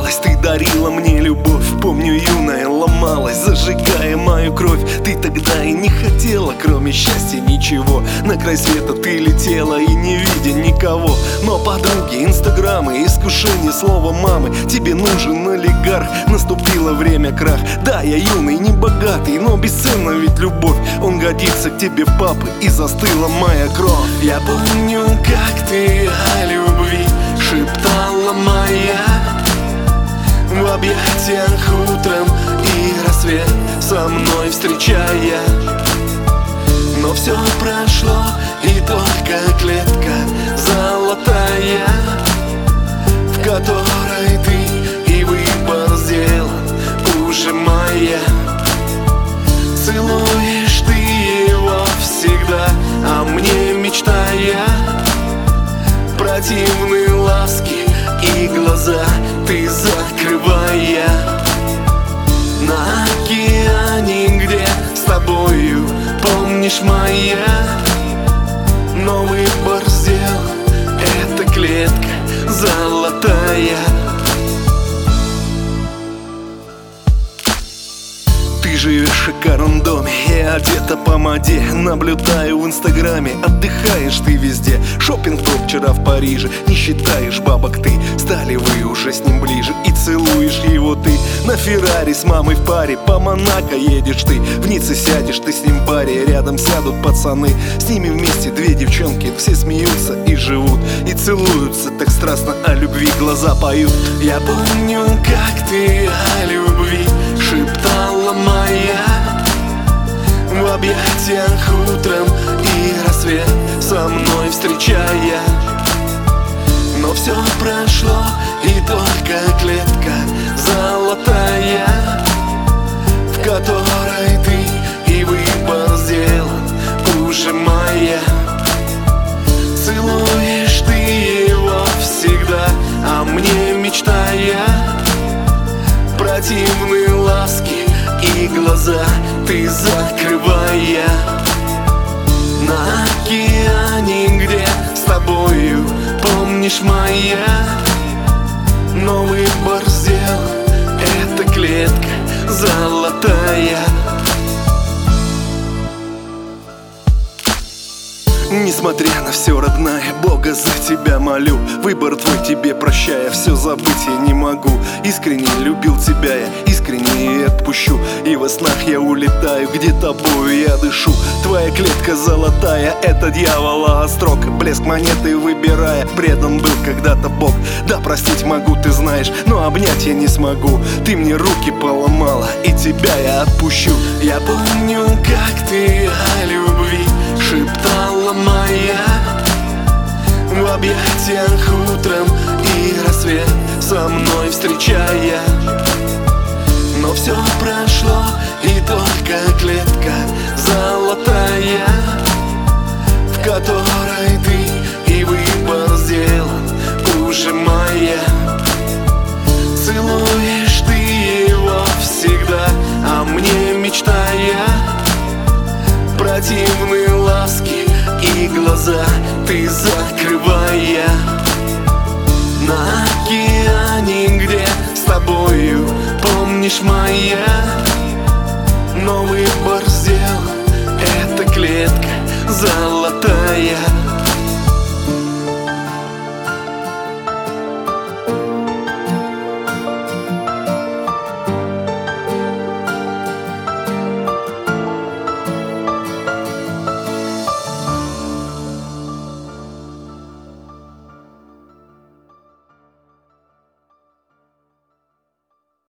улыбалась, ты дарила мне любовь. Помню, юная ломалась, зажигая мою кровь. Ты тогда и не хотела, кроме счастья, ничего. На край света ты летела и не видя никого. Но подруги, инстаграмы, искушение слова мамы. Тебе нужен олигарх, наступило время крах. Да, я юный, не богатый, но бесценна ведь любовь. Он годится к тебе, папы, и застыла моя кровь. Я помню, как ты о любви шептала моя, в объятиях утром и рассвет со мной встречая. Но все прошло, и только клетка золотая, в которой ты и выбор сделан уже моя. Целуешь ты его всегда, а мне мечтая, противные ласки и глаза ты закрывая. На океане, где с тобою, помнишь, моя, но выбор сделан, эта клетка золотая. Ты живешь в шикарном доме, я одета по моде. Наблюдаю в инстаграме, отдыхаешь ты везде. Шоппинг топ вчера в Париже, не считаешь бабок ты. Стали вы уже с ним ближе, и целуешь его ты. На Феррари с мамой в паре, по Монако едешь ты. В Ницце сядешь ты с ним в баре, рядом сядут пацаны. С ними вместе две девчонки, все смеются и живут, и целуются так страстно, о любви глаза поют. Я помню, как ты о любви шептала моя, в объятиях утром и рассвет со мной встречая. Но все прошло, и только клетка золотая, в которой ты и выбор сделан уже моя. Целуешь ты его всегда, а мне мечтая, противные ласки и глаза ты закрывая. На океане, где с тобою, помнишь, моя, но выбор сделан, эта клетка золотая. Несмотря на все, родная, Бога за тебя молю. Выбор твой тебе прощая, все забыть я не могу. Искренне любил тебя я, искренне и отпущу. И во снах я улетаю, где тобою я дышу. Твоя клетка золотая, это дьявола острог. Блеск монеты выбирая, предан был когда-то Бог. Да, простить могу, ты знаешь, но обнять я не смогу. Ты мне руки поломала, и тебя я отпущу. Я помню, как ты о любви шептала моя, в объятиях утром и рассвет со мной встречая. Но все прошло, и только клетка золотая, в которой ты и выбор сделан уже моя. Целуешь ты его всегда, а мне мечтая, противные ласки и глаза ты закрывая. На океане, где с тобою, помнишь, моя, но выбор сделан, эта клетка золотая.